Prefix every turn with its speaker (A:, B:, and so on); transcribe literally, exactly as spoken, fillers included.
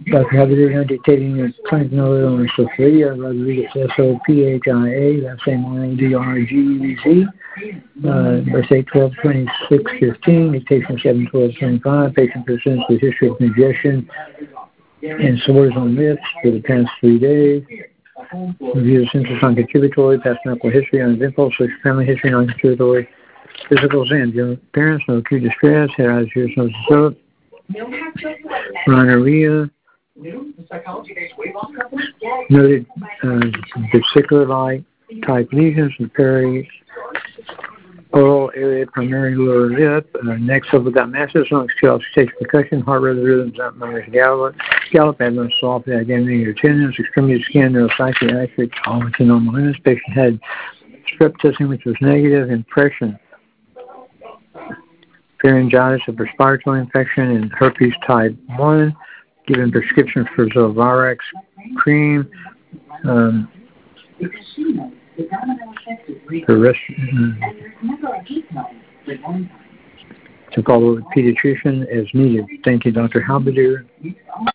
A: Doctor Habitat dictating your clinic number on social media. Rodriguez, S O P H I A, last name R O D R G E Z. Uh, birth date twelve twenty-six fifteen, dictation seven twelve twenty-five. Patient presents with history of congestion and sores on lips for the past three days. Review the census on contributory, past medical history, uneventful, social family history, non-contributory, physical exam. Your parents, no acute distress, hair, eyes, ears, nose, and throat. Rhinorrhea. Noted uh, vesicular-like type lesions in peri oral area, primary lower lip, uh, neck silver without masses, lungs, chest, stage percussion, heart rate rhythms, not memories, gallop, gallop, abdomen, soft, identity, your tendons, extremity, skin, neuropsychic, accurate, all within normal limits. Patient had strep testing, which was negative, impression, pharyngitis, a respiratory infection, and herpes type one. Given prescription for Zovirax cream. Um, the rest, um, to follow the pediatrician as needed. Thank you, Doctor Halberdier.